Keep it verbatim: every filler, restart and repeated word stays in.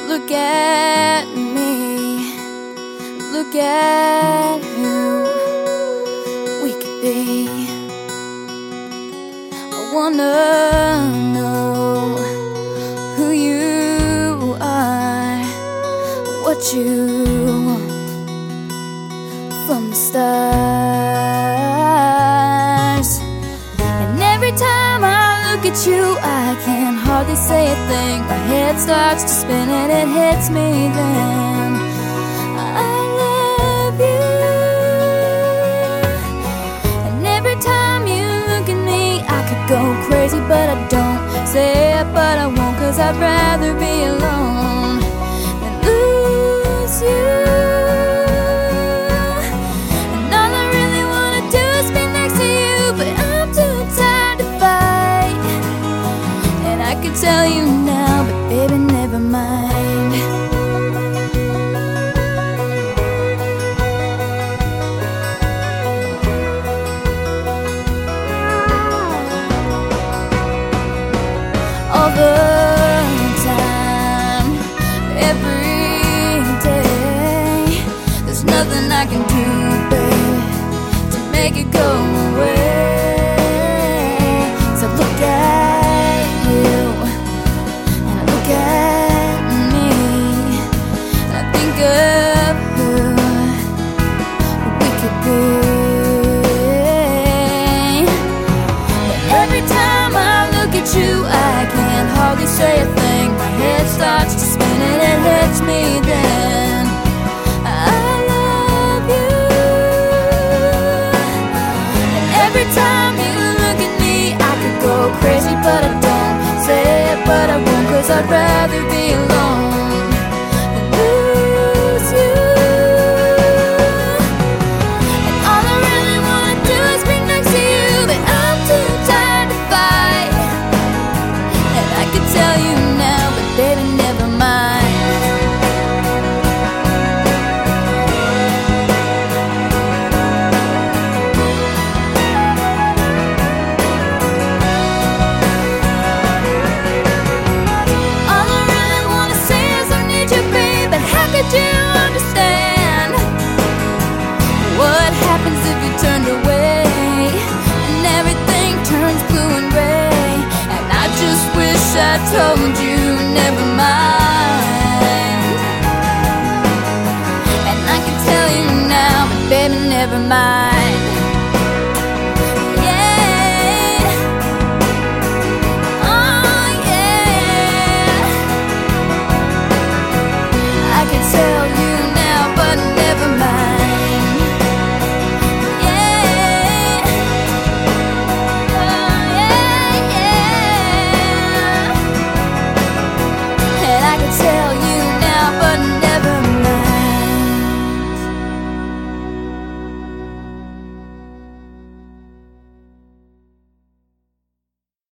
Look at me, look at who we could be. I wanna know who you are, what you want from the stars. And every time I look at you, I can hardly say a thing. My head starts to spin and it hits me then. I love you. And every time you look at me, I could go crazy, but I don't say it, but I won't, 'cause I'd rather be alone than lose you. And all I really wanna do is be next to you, but I'm too tired to fight. And I could tell you now, but baby, never mind. All the time, every day, there's nothing I can do, babe, to make it go away. So look at you, and I look at me, and I think of who we could be. But every time I look at you, I can't hardly say a thing. My head starts to spin and it hits me then. I love you. And every time you look at me, I could go crazy, but I don't say it, but I won't, 'cause I'd rather be alone than lose you. And all I really wanna do is be next to you, but I'm too tired to fight. And I could tell you now, but baby, never mind. All I really wanna say is I need you, babe, but how could you understand what happens if you turned away and everything turns blue and gray? And I just wish I told you, never mind.